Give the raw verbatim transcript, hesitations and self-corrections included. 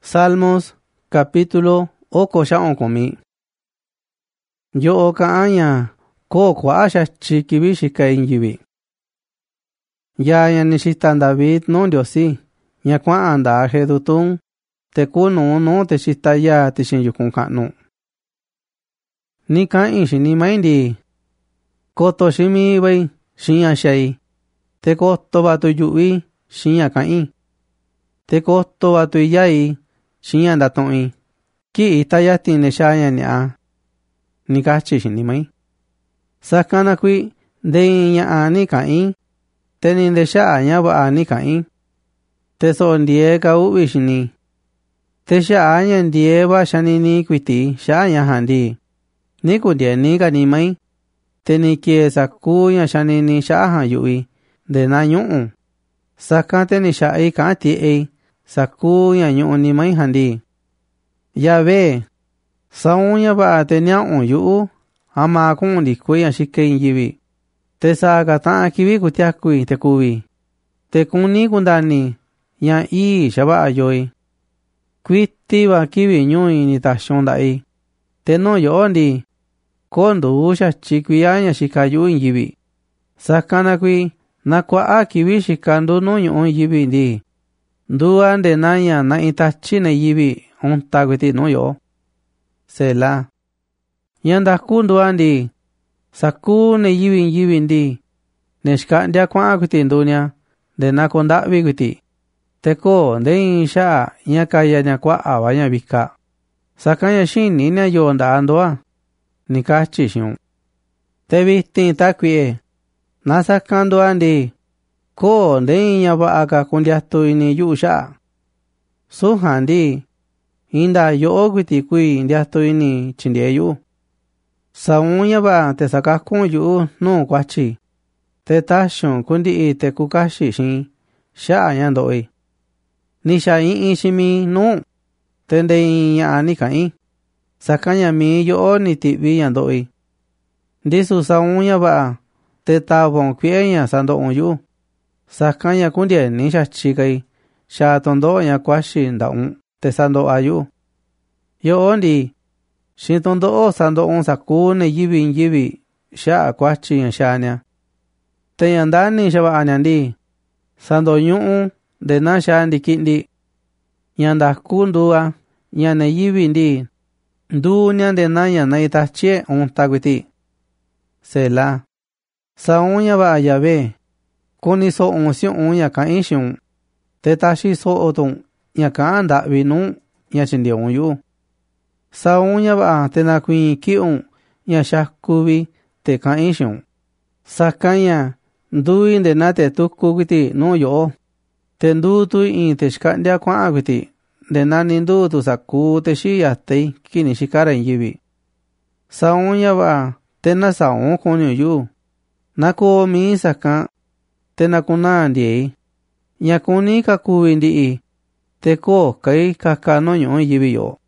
Salmos capítulo oko xa'on komi. Yo'o ka'an ña koo kua'a xatyi kivi xika ñivi. Yaa ña ni xita David nuu Ndiosi ña kua'an ndaa Jedutun te kuu nuu nuu te xita yaa tixin yukun ka'nu. Ni ka'in xini mai ndi koto ximi vai xiña xai te koto va tu yu'vi xiña ka'in te koto va tu yai xiña ndatu'i ki'i ta yatin ne xaa ña ni'a ni kachi xini mai. Sakana kui ndei ña'a ni ka'in te ni nde xa'a ña va'a ni ka'in te so'o ndie ka u'vi xini te xa'a ña ndie va xanini kuiti xa'a ña jandi ni kundieni ka ni mai te ni kiee sakuu ña xanini xa'a jan yu'vi nde na ñu'u sakan te ni xa'i ka'an tie'e sakuu ña ñu'u ni mai jandi. Yahvé, sa'un ña va'a te nia'un yu'u ama ku'un ndikui ña xikei ñivi te saa ka ta'an kivi kutiakui te kuvi te kuni kundani ña ii xava'a yoi. Kuiti va kivi ñu'i ni taxion nda'i te nuu yo'o ndi koo nduu xatyi kuiya ña xika yu'u ñivi sakana kui nakua'a kivi xika ndu nuu ñu'u ñivi ndi ndua nde na ña na'i tachi ne yivi unta kuiti nuu yo'o. Sela. Ña ndaku ndua ndi sakuu ne yivi ñivi ndi ne xka'ndia kua'an kuiti ndunia nde na konda'vi kuiti te koo nde in xa'a ña kaya ña kua'a va ña vika sakan ña xini ña yoo ndaa ndua ni kachi xiun. Te vitin ta kui'e na sakan ndua ndi koo nde in ña va'a ka kundiatu ini yu'u xa'a sujan ndi inda yo'o kuiti kui ndiatu ini tyindie yu'u. Sa'un ña va'a te sakakun yu'u nuu kuatyi te taxiun kundi'i te kukaxi xin xa'a ña ndo'i. Ni xa i'iin ximi nuu te nde in ña'a ni ka'in sakan ña mi yo'o ni ti'vi ña ndo'i. Ndisu sa'un ña va'a te tavon kui'e ña sando'un yu'u sakan ña kundieni xatyi kai xa tondo'o ña kuaxi nda'un te sando'a yu'u. Yo'o ndi xin tondo'o sando'un sakuu ne yivi ñivi xa'a kuatyi ña xaña te ña ndani xava'a ña ndi sandoñu'u nde na xaa ndi ki'ndi ña ndaku ndua ña ne yivi ndi nduña nde na ña na'i tachie unta kuiti. Sela. Sa'un ña va'a Yahvé kuni so'un siu'un ña ka'in xiun te taxi so'o tun ña ka'an nda'vi nuu ña tyindieun yu'u. Sa'un ña va'a te nakuiin ki'un ña xakuvi te ka'in xiun sakan ña ndui nde na te tuku kuiti nuu yo'o te nduu tu in te xka'ndia kua'an kuiti nde na ni nduu tu sakuu te xiyatei kini xikara ñivi. Sa'un ña va'a te na sa'un kuniun yu'u na koo mi sakan te na kunaa ndiei ña kuni ka kuvi ndi'i te koo kai kaka nuu ñu'u ñivi yo'o.